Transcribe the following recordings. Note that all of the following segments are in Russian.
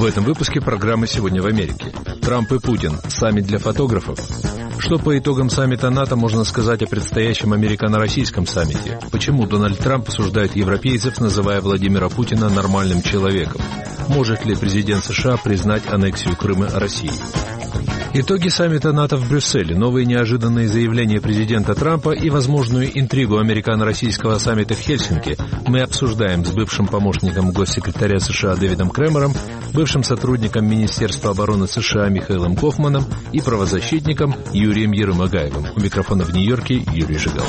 В этом выпуске программы «Сегодня в Америке». Трамп и Путин. Саммит для фотографов. Что по итогам саммита НАТО можно сказать о предстоящем американо-российском саммите? Почему Дональд Трамп осуждает европейцев, называя Владимира Путина нормальным человеком? Может ли президент США признать аннексию Крыма России? Итоги саммита НАТО в Брюсселе, новые неожиданные заявления президента Трампа и возможную интригу американо-российского саммита в Хельсинки мы обсуждаем с бывшим помощником госсекретаря США Дэвидом Кремером, бывшим сотрудником Министерства обороны США Михаилом Кофманом и правозащитником Юрием Ерымагаевым. У микрофона в Нью-Йорке Юрий Жигалко.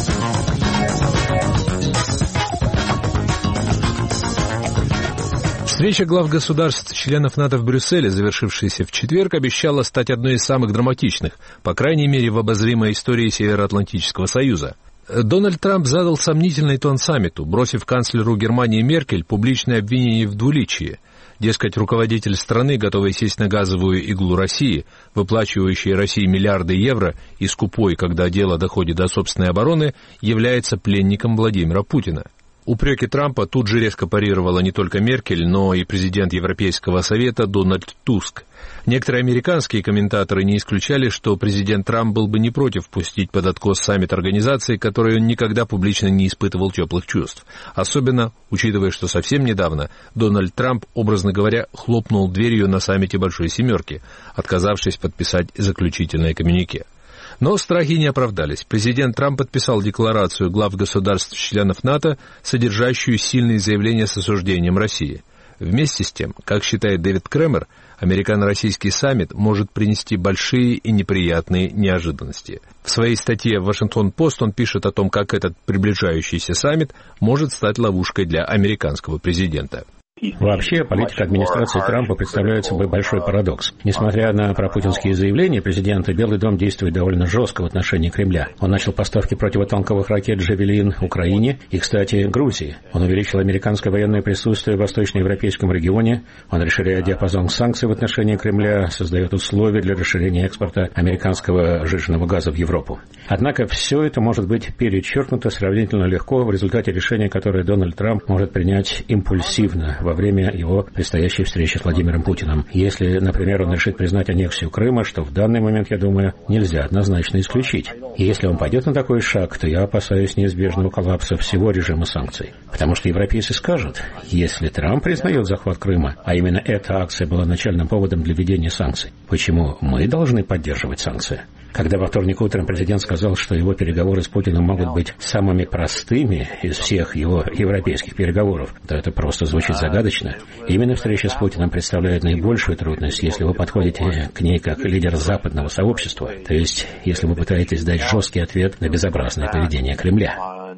Встреча глав государств, членов НАТО в Брюсселе, завершившаяся в четверг, обещала стать одной из самых драматичных, по крайней мере, в обозримой истории Североатлантического Союза. Дональд Трамп задал сомнительный тон саммиту, бросив канцлеру Германии Меркель публичное обвинение в двуличии. Дескать, руководитель страны, готовый сесть на газовую иглу России, выплачивающей России миллиарды евро и скупой, когда дело доходит до собственной обороны, является пленником Владимира Путина. Упреки Трампа тут же резко парировала не только Меркель, но и президент Европейского совета Дональд Туск. Некоторые американские комментаторы не исключали, что президент Трамп был бы не против пустить под откос саммит организации, которой он никогда публично не испытывал теплых чувств. Особенно, учитывая, что совсем недавно Дональд Трамп, образно говоря, хлопнул дверью на саммите Большой Семерки, отказавшись подписать заключительное коммюнике. Но страхи не оправдались. Президент Трамп подписал декларацию глав государств-членов НАТО, содержащую сильные заявления с осуждением России. Вместе с тем, как считает Дэвид Кремер, американо-российский саммит может принести большие и неприятные неожиданности. В своей статье в «Вашингтон-Пост» он пишет о том, как этот приближающийся саммит может стать ловушкой для американского президента. Вообще, политика администрации Трампа представляет собой большой парадокс. Несмотря на пропутинские заявления президента, Белый дом действует довольно жестко в отношении Кремля. Он начал поставки противотанковых ракет «Джавелин» Украине и, кстати, Грузии. Он увеличил американское военное присутствие в восточноевропейском регионе. Он расширяет диапазон санкций в отношении Кремля, создает условия для расширения экспорта американского сжиженного газа в Европу. Однако все это может быть перечеркнуто сравнительно легко в результате решения, которое Дональд Трамп может принять импульсивно во время его предстоящей встречи с Владимиром Путиным. Если, например, он решит признать аннексию Крыма, что в данный момент, я думаю, нельзя однозначно исключить. И если он пойдет на такой шаг, то я опасаюсь неизбежного коллапса всего режима санкций. Потому что европейцы скажут, если Трамп признает захват Крыма, а именно эта акция была начальным поводом для введения санкций, почему мы должны поддерживать санкции? Когда во вторник утром президент сказал, что его переговоры с Путиным могут быть самыми простыми из всех его европейских переговоров, то это просто звучит загадочно. Именно встреча с Путиным представляет наибольшую трудность, если вы подходите к ней как лидер западного сообщества, то есть если вы пытаетесь дать жесткий ответ на безобразное поведение Кремля.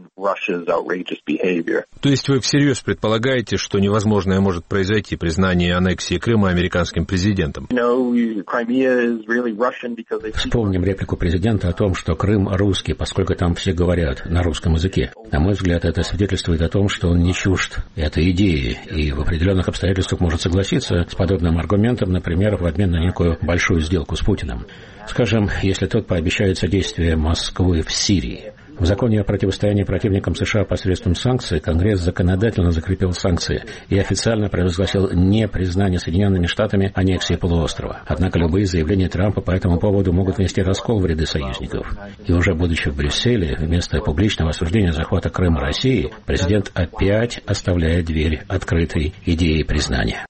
То есть вы всерьез предполагаете, что невозможное может произойти признание аннексии Крыма американским президентом? Вспомним реплику президента о том, что Крым русский, поскольку там все говорят на русском языке. На мой взгляд, это свидетельствует о том, что он не чужд этой идеи и в определенных обстоятельствах может согласиться с подобным аргументом, например, в обмен на некую большую сделку с Путиным. Скажем, если тот пообещает содействие Москвы в Сирии. В законе о противостоянии противникам США посредством санкций Конгресс законодательно закрепил санкции и официально провозгласил непризнание Соединенными Штатами аннексии полуострова. Однако любые заявления Трампа по этому поводу могут внести раскол в ряды союзников. И уже будучи в Брюсселе, вместо публичного осуждения захвата Крыма России, президент опять оставляет дверь открытой идее признания.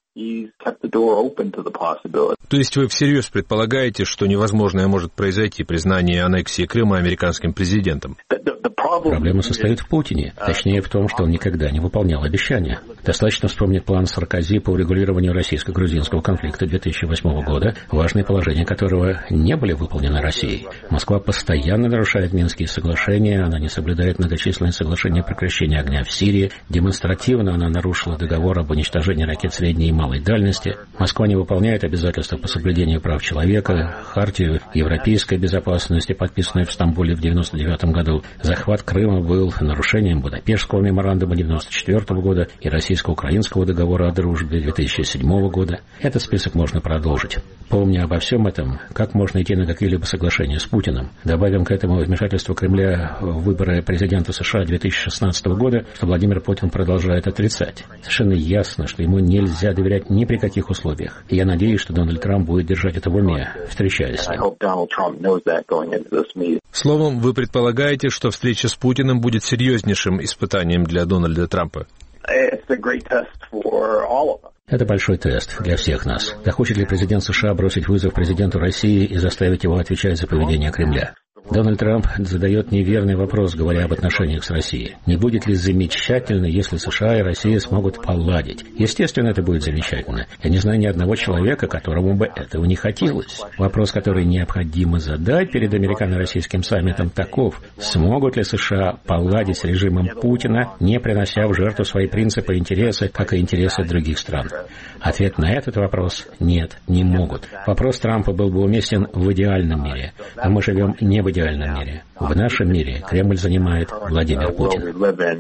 То есть вы всерьез предполагаете, что невозможное может произойти признание аннексии Крыма американским президентом? Проблема состоит в Путине, точнее в том, что он никогда не выполнял обещания. Достаточно вспомнить план Саркози по урегулированию российско-грузинского конфликта 2008 года, важные положения которого не были выполнены Россией. Москва постоянно нарушает Минские соглашения, она не соблюдает многочисленные соглашения о прекращении огня в Сирии, демонстративно она нарушила договор об уничтожении ракет средней и малой дальности. Москва не выполняет обязательства по соблюдению прав человека, хартию европейской безопасности, подписанную в Стамбуле в 1999 году. Захват Крыма был нарушением Будапештского меморандума 1994 года и российско-украинского договора о дружбе 2007 года. Этот список можно продолжить. Помня обо всем этом, как можно идти на какие-либо соглашения с Путиным? Добавим к этому вмешательство Кремля в выборы президента США 2016 года, что Владимир Путин продолжает отрицать. Совершенно ясно, что ему нельзя доверять позволять ни при каких условиях. И я надеюсь, что Дональд Трамп будет держать это в уме, встречаясь с ним. Словом, вы предполагаете, что встреча с Путиным будет серьезнейшим испытанием для Дональда Трампа? Это большой тест для всех нас. Захочет ли президент США бросить вызов президенту России и заставить его отвечать за поведение Кремля? Дональд Трамп задает неверный вопрос, говоря об отношениях с Россией. Не будет ли замечательно, если США и Россия смогут поладить? Естественно, это будет замечательно. Я не знаю ни одного человека, которому бы этого не хотелось. Вопрос, который необходимо задать перед американо-российским саммитом, таков: смогут ли США поладить с режимом Путина, не принося в жертву свои принципы и интересы, как и интересы других стран? Ответ на этот вопрос – нет, не могут. Вопрос Трампа был бы уместен в идеальном мире, а мы живем не в идеальном мире. В нашем мире Кремль занимает Владимир Путин.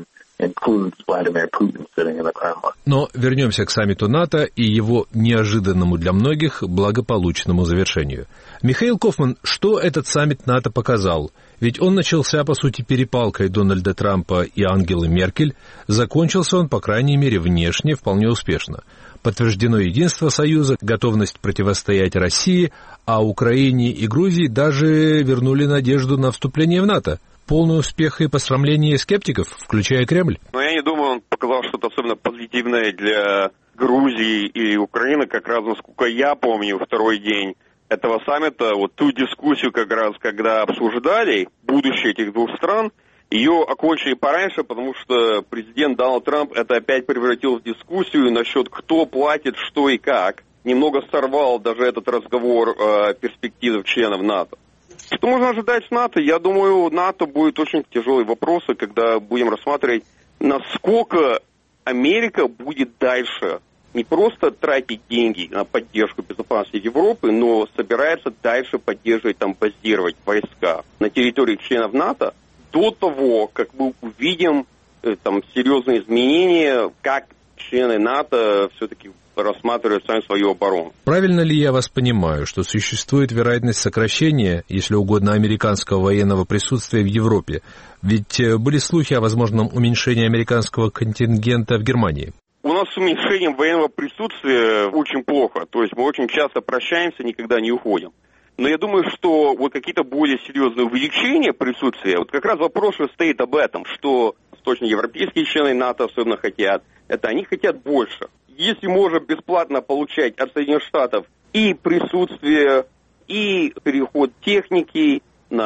Но вернемся к саммиту НАТО и его неожиданному для многих благополучному завершению. Михаил Кофман, что этот саммит НАТО показал? Ведь он начался, по сути, перепалкой Дональда Трампа и Ангелы Меркель. Закончился он, по крайней мере, внешне вполне успешно. Подтверждено единство Союза, готовность противостоять России, а Украине и Грузии даже вернули надежду на вступление в НАТО. Полный успех и посрамление скептиков, включая Кремль. Но я не думаю, он показал что-то особенно позитивное для Грузии или Украины. Как раз, насколько я помню, второй день этого саммита, вот ту дискуссию как раз, когда обсуждали будущее этих двух стран, ее окончили пораньше, потому что президент Дональд Трамп это опять превратил в дискуссию насчет кто платит, что и как. Немного сорвал даже этот разговор перспектив членов НАТО. Что можно ожидать с НАТО? Я думаю, НАТО будет очень тяжелые вопросы, когда будем рассматривать, насколько Америка будет дальше не просто тратить деньги на поддержку безопасности Европы, но собирается дальше поддерживать, базировать войска на территории членов НАТО до того, как мы увидим серьезные изменения, как члены НАТО все-таки рассматривают сами свою оборону. Правильно ли я вас понимаю, что существует вероятность сокращения, если угодно, американского военного присутствия в Европе? Ведь были слухи о возможном уменьшении американского контингента в Германии. У нас с уменьшением военного присутствия очень плохо. То есть мы очень часто прощаемся, никогда не уходим. Но я думаю, что вот какие-то более серьезные увеличения присутствия, вот как раз вопрос стоит об этом, что восточноевропейские члены НАТО особенно хотят, это они хотят больше. Если можно бесплатно получать от Соединенных Штатов и присутствие, и переход техники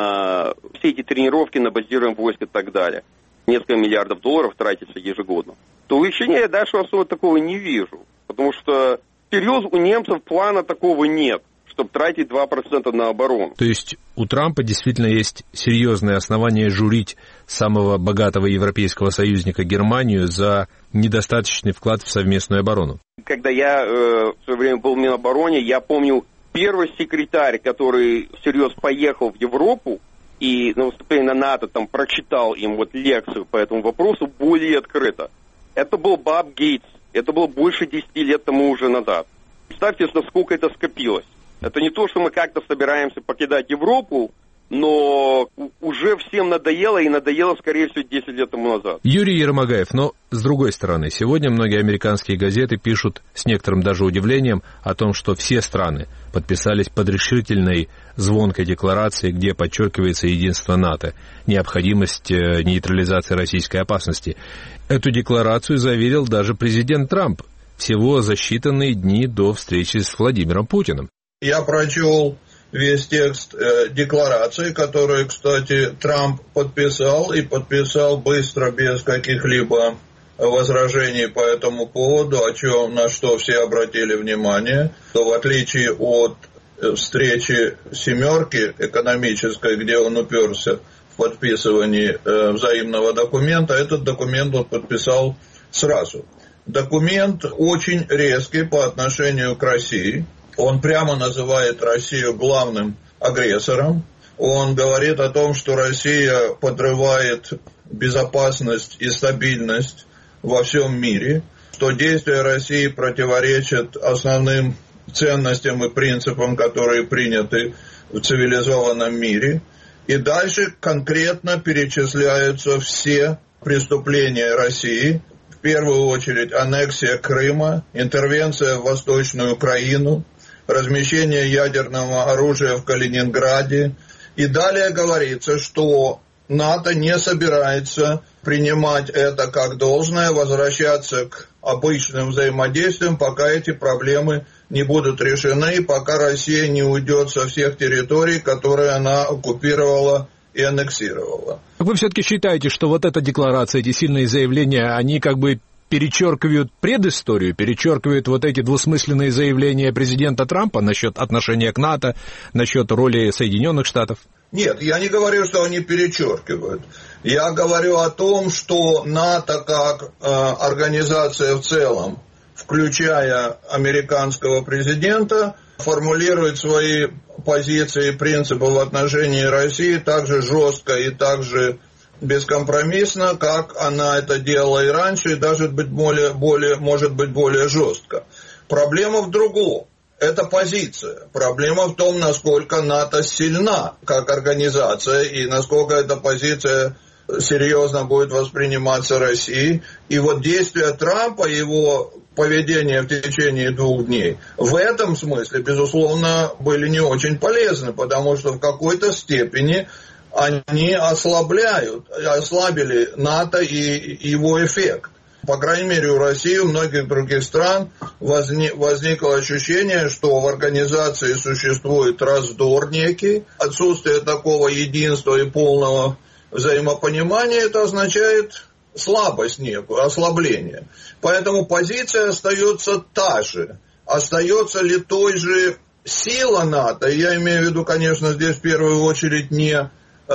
на все эти тренировки, на базирование войск и так далее, несколько миллиардов долларов тратится ежегодно, то увеличения я дальше особо такого не вижу. Потому что всерьез у немцев плана такого нет, чтобы тратить 2% на оборону. То есть у Трампа действительно есть серьезные основания журить самого богатого европейского союзника Германию за недостаточный вклад в совместную оборону? Когда я в свое время был в Минобороне, я помню первый секретарь, который всерьез поехал в Европу и на выступлении на НАТО прочитал им лекцию по этому вопросу более открыто. Это был Боб Гейтс. Это было больше 10 лет тому уже назад. Представьте, насколько это скопилось. Это не то, что мы как-то собираемся покидать Европу, но уже всем надоело, и надоело, скорее всего, 10 лет тому назад. Юрий Ермогаев, но с другой стороны, сегодня многие американские газеты пишут с некоторым даже удивлением о том, что все страны подписались под решительной звонкой декларацией, где подчеркивается единство НАТО, необходимость нейтрализации российской опасности. Эту декларацию заверил даже президент Трамп всего за считанные дни до встречи с Владимиром Путиным. Я прочел весь текст декларации, которую, кстати, Трамп подписал, и подписал быстро, без каких-либо возражений по этому поводу, на что все обратили внимание, что в отличие от встречи «семерки» экономической, где он уперся в подписывании взаимного документа, этот документ он подписал сразу. Документ очень резкий по отношению к России. Он прямо называет Россию главным агрессором. Он говорит о том, что Россия подрывает безопасность и стабильность во всем мире, что действия России противоречат основным ценностям и принципам, которые приняты в цивилизованном мире. И дальше конкретно перечисляются все преступления России в первую очередь аннексия Крыма, интервенция в Восточную Украину, размещение ядерного оружия в Калининграде. И далее говорится, что НАТО не собирается принимать это как должное, возвращаться к обычным взаимодействиям, пока эти проблемы не будут решены, пока Россия не уйдет со всех территорий, которые она оккупировала и аннексировала. Вы все-таки считаете, что вот эта декларация, эти сильные заявления, они как бы перечеркивают предысторию, перечеркивают вот эти двусмысленные заявления президента Трампа насчет отношения к НАТО, насчет роли Соединенных Штатов? Нет, я не говорю, что они перечеркивают. Я говорю о том, что НАТО как организация в целом, включая американского президента, формулирует свои позиции и принципы в отношении России так же жестко и так же бескомпромиссно, как она это делала и раньше, и даже может быть более жестко. Проблема в другом. Это позиция. Проблема в том, насколько НАТО сильна как организация и насколько эта позиция серьезно будет восприниматься Россией. И вот действия Трампа, его поведение в течение 2 дней, в этом смысле, безусловно, были не очень полезны, потому что в какой-то степени они ослабили НАТО и его эффект. По крайней мере, у России и у многих других стран возникло ощущение, что в организации существует раздор некий, отсутствие такого единства и полного взаимопонимания, это означает слабость некую, ослабление. Поэтому позиция остается та же. Остается ли той же сила НАТО, я имею в виду, конечно, здесь в первую очередь не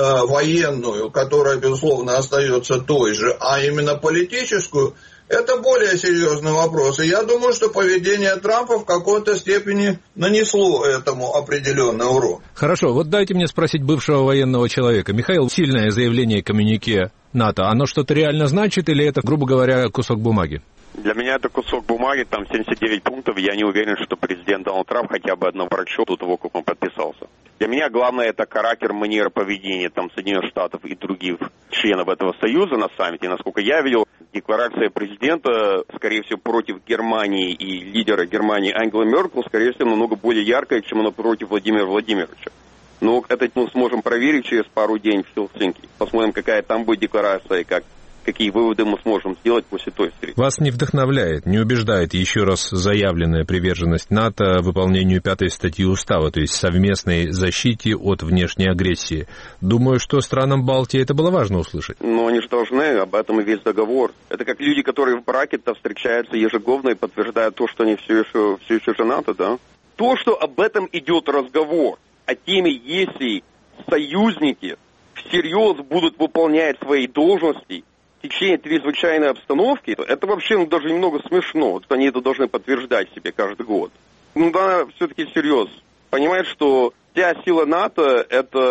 военную, которая, безусловно, остается той же, а именно политическую, это более серьезный вопрос. И я думаю, что поведение Трампа в какой-то степени нанесло этому определенный урон. Хорошо, вот дайте мне спросить бывшего военного человека. Михаил, сильное заявление коммюнике НАТО, оно что-то реально значит или это, грубо говоря, кусок бумаги? Для меня это кусок бумаги, там 79 пунктов. Я не уверен, что президент Дональд Трамп хотя бы одного прочел до того, как он подписался. Для меня главное это характер, манера поведения там Соединенных Штатов и других членов этого союза на саммите. Насколько я видел, декларация президента, скорее всего, против Германии и лидера Германии Ангелы Меркель, скорее всего, намного более яркая, чем она против Владимира Владимировича. Но это мы сможем проверить через пару дней в Хелсинки. Посмотрим, какая там будет декларация и какие выводы мы сможем сделать после той встречи. Вас не вдохновляет, не убеждает еще раз заявленная приверженность НАТО выполнению 5-й статьи Устава, то есть совместной защите от внешней агрессии. Думаю, что странам Балтии это было важно услышать. Но они же должны, об этом и весь договор. Это как люди, которые в браке-то встречаются ежегодно и подтверждают то, что они все еще женаты, да? То, что об этом идет разговор, о теме, если союзники всерьез будут выполнять свои должности в течение чрезвычайной обстановки, это вообще даже немного смешно. Вот они это должны подтверждать себе каждый год. Да, все-таки всерьез. Понимать, что вся сила НАТО –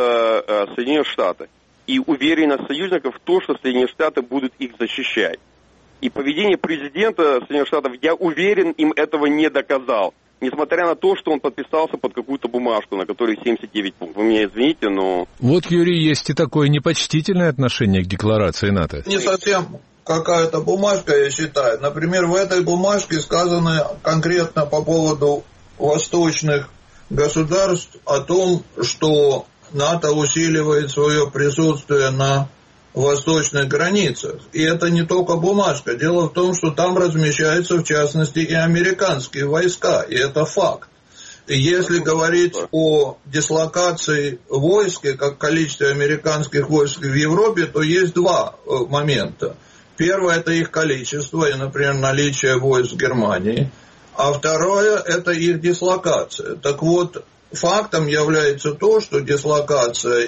это Соединенные Штаты. И уверенность союзников в том, что Соединенные Штаты будут их защищать. И поведение президента Соединенных Штатов, я уверен, им этого не доказал. Несмотря на то, что он подписался под какую-то бумажку, на которой 79 пунктов. Вы меня извините, но... Вот, Юрий, есть и такое непочтительное отношение к декларации НАТО. Не совсем какая-то бумажка, я считаю. Например, в этой бумажке сказано конкретно по поводу восточных государств о том, что НАТО усиливает свое присутствие на восточных границах. И это не только бумажка. Дело в том, что там размещаются, в частности, и американские войска. И это факт. И если говорить о дислокации войск, как количестве американских войск в Европе, то есть 2 момента. Первое – это их количество, и, например, наличие войск в Германии. А второе – это их дислокация. Так вот, фактом является то, что дислокация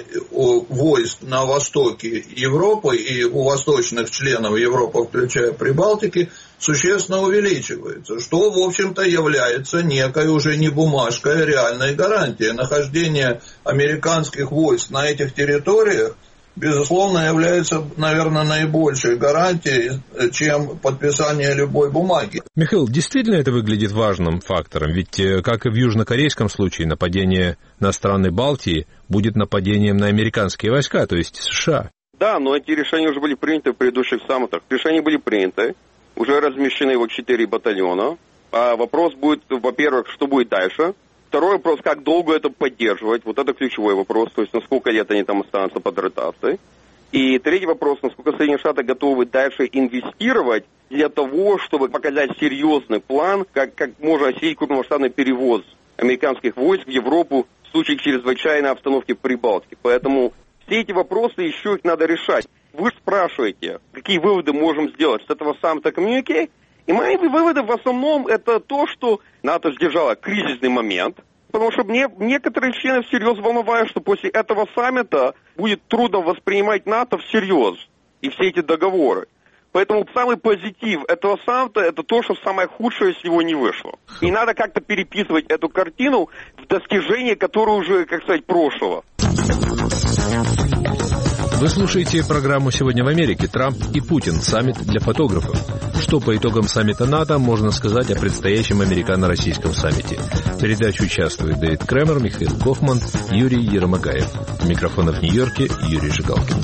войск на востоке Европы и у восточных членов Европы, включая Прибалтики, существенно увеличивается, что, в общем-то, является некой уже не бумажкой, а реальной гарантией. Нахождение американских войск на этих территориях, безусловно, является, наверное, наибольшей гарантией, чем подписание любой бумаги. Михаил, действительно это выглядит важным фактором? Ведь, как и в южнокорейском случае, нападение на страны Балтии будет нападением на американские войска, то есть США. Да, но эти решения уже были приняты в предыдущих саммитах. Решения были приняты. уже размещены 4 батальона. А вопрос будет, во-первых, что будет дальше. Второй вопрос, как долго это поддерживать. Вот это ключевой вопрос, то есть на сколько лет они там останутся под ротацией. И третий вопрос, насколько Соединенные Штаты готовы дальше инвестировать для того, чтобы показать серьезный план, как можно осилить крупномасштабный перевоз американских войск в Европу в случае чрезвычайной обстановки в Прибалтике. Поэтому все эти вопросы еще их надо решать. Вы спрашиваете, какие выводы можем сделать с этого саммита коммюнике. И мои выводы в основном это то, что НАТО сдержало кризисный момент, потому что мне некоторые члены всерьез волновались, что после этого саммита будет трудно воспринимать НАТО всерьез и все эти договоры. Поэтому самый позитив этого саммита это то, что самое худшее с него не вышло. И надо как-то переписывать эту картину в достижение, которое уже, как сказать, прошлого. Вы слушаете программу «Сегодня в Америке. Трамп и Путин. Саммит для фотографов». Что по итогам саммита НАТО можно сказать о предстоящем американо-российском саммите? В передаче участвуют Дэвид Кремер, Михаил Кофман, Юрий Еромагаев. У микрофона в Нью-Йорке Юрий Жигалкин.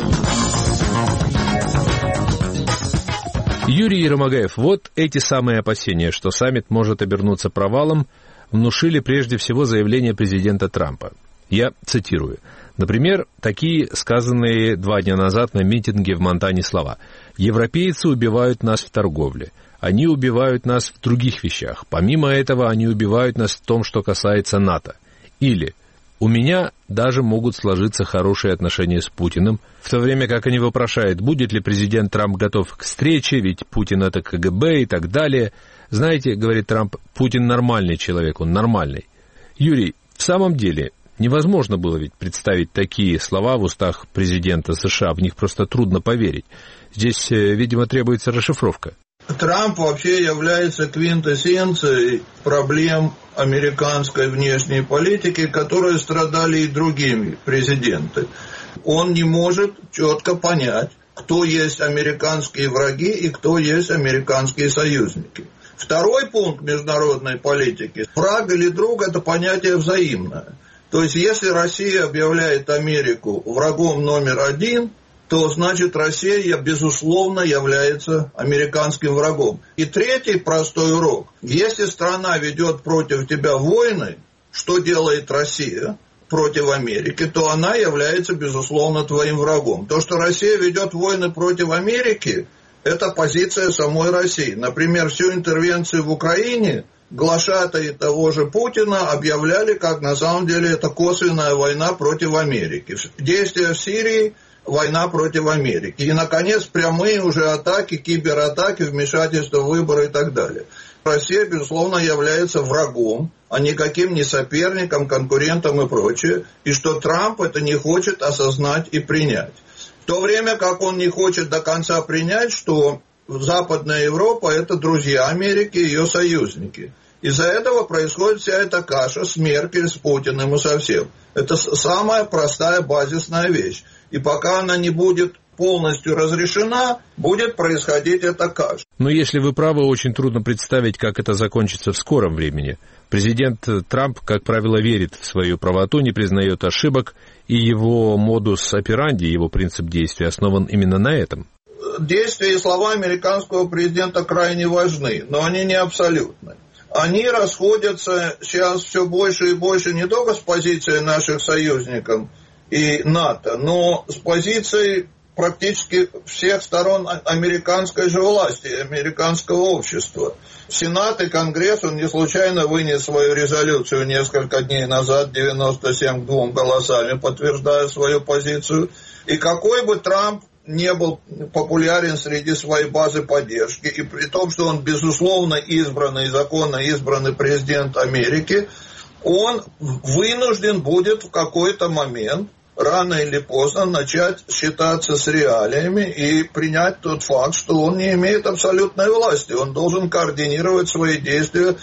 Юрий Еромагаев, вот эти самые опасения, что саммит может обернуться провалом, внушили прежде всего заявление президента Трампа. Я цитирую. Например, такие сказанные 2 дня назад на митинге в Монтане слова. «Европейцы убивают нас в торговле. Они убивают нас в других вещах. Помимо этого, они убивают нас в том, что касается НАТО». Или «У меня даже могут сложиться хорошие отношения с Путиным», в то время как они вопрошают, будет ли президент Трамп готов к встрече, ведь Путин — это КГБ и так далее. Знаете, говорит Трамп, Путин нормальный человек, он нормальный. Юрий, в самом деле... Невозможно было ведь представить такие слова в устах президента США, в них просто трудно поверить. Здесь, видимо, требуется расшифровка. Трамп вообще является квинтэссенцией проблем американской внешней политики, которые страдали и другими президенты. Он не может четко понять, кто есть американские враги и кто есть американские союзники. Второй пункт международной политики – враг или друг – это понятие взаимное. То есть, если Россия объявляет Америку врагом номер 1, то, значит, Россия, безусловно, является американским врагом. И третий простой урок. Если страна ведет против тебя войны, что делает Россия против Америки, то она является, безусловно, твоим врагом. То, что Россия ведет войны против Америки, это позиция самой России. Например, всю интервенцию в Украине глашатаи того же Путина объявляли, как на самом деле это косвенная война против Америки. Действия в Сирии – война против Америки. И, наконец, прямые уже атаки, кибератаки, вмешательство в выборы и так далее. Россия, безусловно, является врагом, а никаким не соперником, конкурентом и прочее. И что Трамп это не хочет осознать и принять. В то время как он не хочет до конца принять, что Западная Европа – это друзья Америки и ее союзники. Из-за этого происходит вся эта каша с Меркель, с Путиным и со всем. Это самая простая базисная вещь. И пока она не будет полностью разрешена, будет происходить эта каша. Но если вы правы, очень трудно представить, как это закончится в скором времени. Президент Трамп, как правило, верит в свою правоту, не признает ошибок, и его модус операнди, его принцип действия основан именно на этом. Действия и слова американского президента крайне важны, но они не абсолютны. Они расходятся сейчас все больше и больше не только с позицией наших союзников и НАТО, но с позицией практически всех сторон американской же власти, американского общества. Сенат и Конгресс, он не случайно вынес свою резолюцию несколько дней назад, 97 к 2 голосами, подтверждая свою позицию. И какой бы Трамп не был популярен среди своей базы поддержки, и при том, что он, безусловно, избранный, законно избранный президент Америки, он вынужден будет в какой-то момент, рано или поздно, начать считаться с реалиями и принять тот факт, что он не имеет абсолютной власти. Он должен координировать свои действия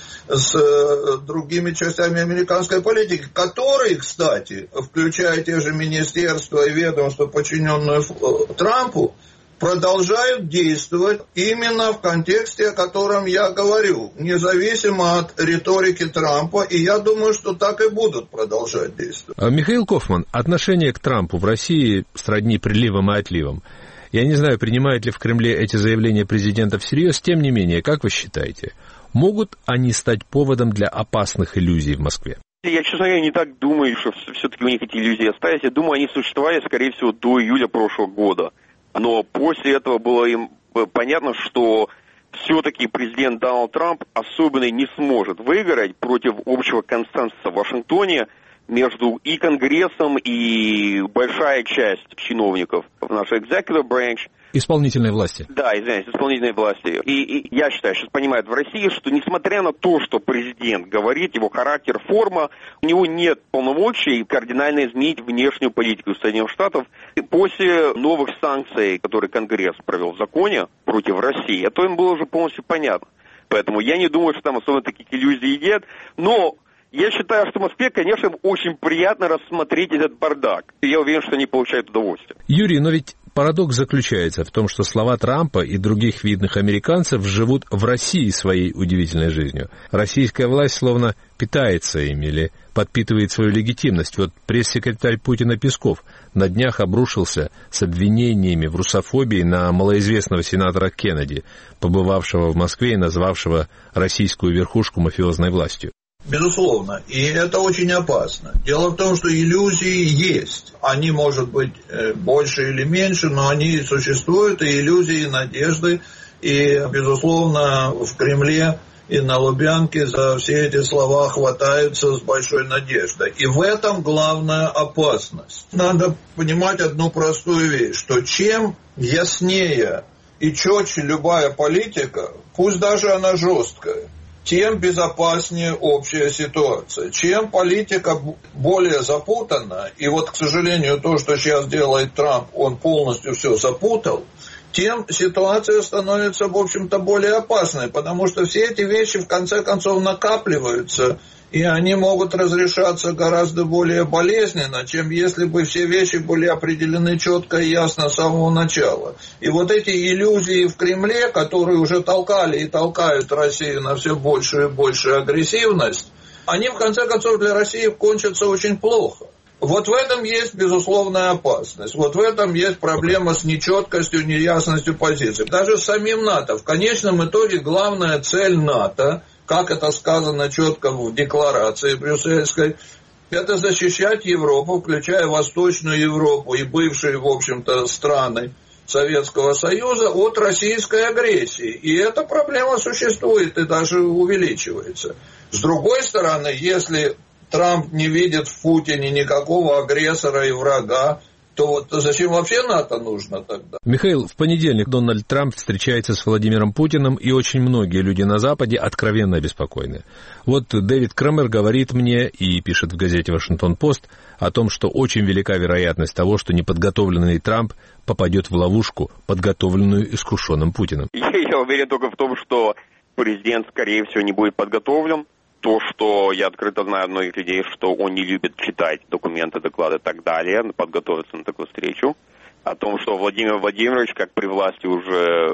с другими частями американской политики, которые, кстати, включая те же министерства и ведомства, подчиненные Трампу, продолжают действовать именно в контексте, о котором я говорю, независимо от риторики Трампа, и я думаю, что так и будут продолжать действовать. Михаил Кофман, отношение к Трампу в России сродни приливам и отливам. Я не знаю, принимают ли в Кремле эти заявления президента всерьез, тем не менее, как вы считаете, могут они стать поводом для опасных иллюзий в Москве? Я, честно говоря, не так думаю, что все-таки у них эти иллюзии остались. Я думаю, они существовали, скорее всего, до июля прошлого года. Но после этого было им понятно, что все-таки президент Дональд Трамп особенно не сможет выиграть против общего консенсуса в Вашингтоне между и Конгрессом, и большая часть чиновников в нашей executive branch. Исполнительной власти. Да, извиняюсь, исполнительной власти. И я считаю, сейчас понимают в России, что несмотря на то, что президент говорит, его характер, форма, у него нет полномочий кардинально изменить внешнюю политику Соединенных Штатов. И после новых санкций, которые Конгресс провел в законе против России, это им было уже полностью понятно. Поэтому я не думаю, что там особо таких иллюзий нет, но я считаю, что в Москве, конечно, им очень приятно рассмотреть этот бардак. И я уверен, что они получают удовольствие. Юрий, но ведь парадокс заключается в том, что слова Трампа и других видных американцев живут в России своей удивительной жизнью. Российская власть словно питается ими или подпитывает свою легитимность. Вот пресс-секретарь Путина Песков на днях обрушился с обвинениями в русофобии на малоизвестного сенатора Кеннеди, побывавшего в Москве и назвавшего российскую верхушку мафиозной властью. Безусловно, и это очень опасно. Дело в том, что иллюзии есть. Они, может быть, больше или меньше, но они существуют, и иллюзии, и надежды. И, безусловно, в Кремле и на Лубянке за все эти слова хватаются с большой надеждой. И в этом главная опасность. Надо понимать одну простую вещь, что чем яснее и четче любая политика, пусть даже она жесткая, тем безопаснее общая ситуация. Чем политика более запутана, и вот, к сожалению, то, что сейчас делает Трамп, он полностью все запутал, тем ситуация становится, в общем-то, более опасной, потому что все эти вещи, в конце концов, накапливаются, и они могут разрешаться гораздо более болезненно, чем если бы все вещи были определены четко и ясно с самого начала. И вот эти иллюзии в Кремле, которые уже толкали и толкают Россию на все большую и большую агрессивность, они в конце концов для России кончатся очень плохо. Вот в этом есть безусловная опасность. Вот в этом есть проблема с нечеткостью, неясностью позиций. Даже с самим НАТО. В конечном итоге главная цель НАТО, как это сказано четко в декларации брюссельской, это защищать Европу, включая Восточную Европу и бывшие, в общем-то, страны Советского Союза от российской агрессии. И эта проблема существует и даже увеличивается. С другой стороны, если Трамп не видит в Путине никакого агрессора и врага, то вот зачем вообще НАТО нужно тогда? Михаил, в понедельник Дональд Трамп встречается с Владимиром Путиным, и очень многие люди на Западе откровенно обеспокоены. Вот Дэвид Крамер говорит мне и пишет в газете «Вашингтон-Пост» о том, что очень велика вероятность того, что неподготовленный Трамп попадет в ловушку, подготовленную искушенным Путиным. Я уверен только в том, что президент, скорее всего, не будет подготовлен. То, что я открыто знаю от многих людей, что он не любит читать документы, доклады и так далее, подготовиться на такую встречу. О том, что Владимир Владимирович, как при власти уже,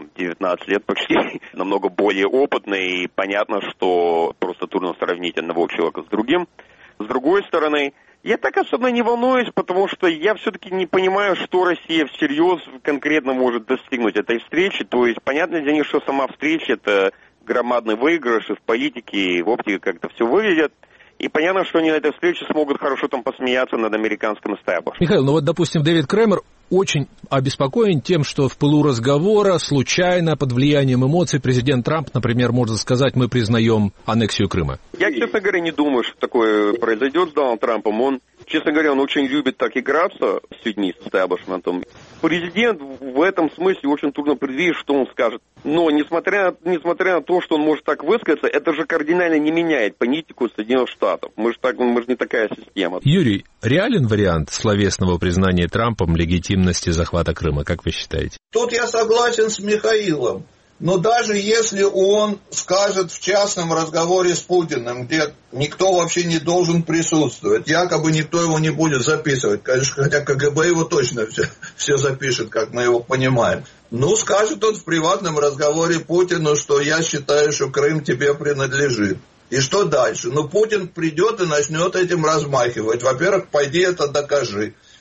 19 лет почти, намного более опытный, и понятно, что просто трудно сравнить одного человека с другим. С другой стороны, я так особо не волнуюсь, потому что я все-таки не понимаю, что Россия всерьез конкретно может достигнуть этой встречи. То есть, понятно для них, что сама встреча – это громадный выигрыш, и в политике, и в оптике как-то все выглядит. И понятно, что они на этой встрече смогут хорошо там посмеяться над американским эстаблишментом. Михаил, ну вот, допустим, Дэвид Крамер очень обеспокоен тем, что в пылу разговора случайно, под влиянием эмоций, президент Трамп, например, может сказать: мы признаем аннексию Крыма. Я, честно говоря, не думаю, что такое произойдет с Дональдом Трампом. Он, честно говоря, он очень любит так играться с людьми, с эстаблишментом. Президент в этом смысле очень трудно предвидеть, что он скажет. Но, несмотря на то, что он может так высказаться, это же кардинально не меняет политику Соединенных Штатов. Мы же не такая система. Юрий, реален вариант словесного признания Трампом легитимности захвата Крыма, как вы считаете? Тут я согласен с Михаилом. Но даже если он скажет в частном разговоре с Путиным, где никто вообще не должен присутствовать, якобы никто его не будет записывать, конечно, хотя КГБ его точно все запишет, как мы его понимаем. Ну, скажет он в приватном разговоре Путину, что я считаю, что Крым тебе принадлежит. И что дальше? Ну, Путин придет и начнет этим размахивать. Во-первых, пойди это докажи.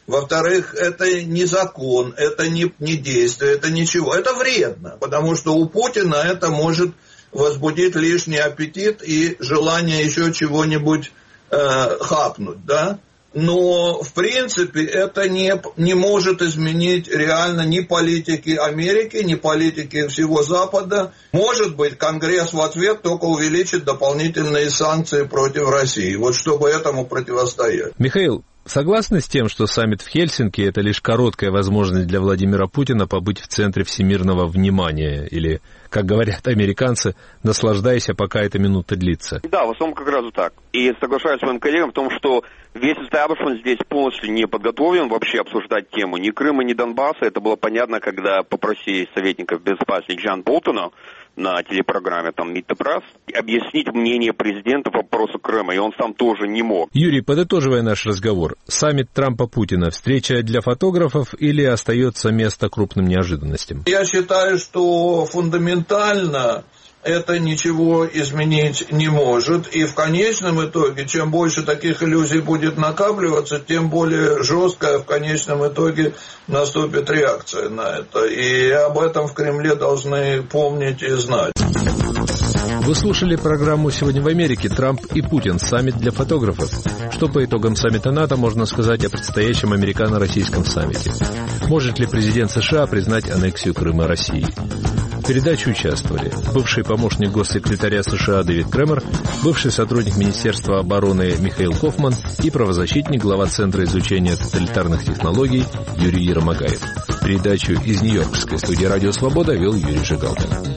Во-вторых, это не закон, это не действие, это ничего. Это вредно, потому что у Путина это может возбудить лишний аппетит и желание еще чего-нибудь хапнуть, да? Но, в принципе, это не может изменить реально ни политики Америки, ни политики всего Запада. Может быть, Конгресс в ответ только увеличит дополнительные санкции против России, вот чтобы этому противостоять. Михаил, согласны с тем, что саммит в Хельсинки – это лишь короткая возможность для Владимира Путина побыть в центре всемирного внимания? Или, как говорят американцы, наслаждайся, пока эта минута длится? Да, в основном как раз так. И соглашаюсь с моим коллегам в том, что весь истеблишмент здесь полностью не подготовлен вообще обсуждать тему ни Крыма, ни Донбасса. Это было понятно, когда попросили советников безопасности Джон Болтона на телепрограмме там Meet the Press объяснить мнение президента по вопросу Крыма, и он сам тоже не мог. Юрий, подытоживая наш разговор, саммит Трампа-Путина – встреча для фотографов или остается место крупным неожиданностям? Я считаю, что фундаментально это ничего изменить не может. И в конечном итоге, чем больше таких иллюзий будет накапливаться, тем более жесткая в конечном итоге наступит реакция на это. И об этом в Кремле должны помнить и знать. Вы слушали программу «Сегодня в Америке. Трамп и Путин. Саммит для фотографов». Что по итогам саммита НАТО можно сказать о предстоящем американо-российском саммите? Может ли президент США признать аннексию Крыма России? В передаче участвовали бывший помощник госсекретаря США Дэвид Кремер, бывший сотрудник Министерства обороны Михаил Хоффман и правозащитник, глава Центра изучения тоталитарных технологий Юрий Еромагаев. Передачу из Нью-Йоркской студии «Радио Свобода» вел Юрий Жигалкин.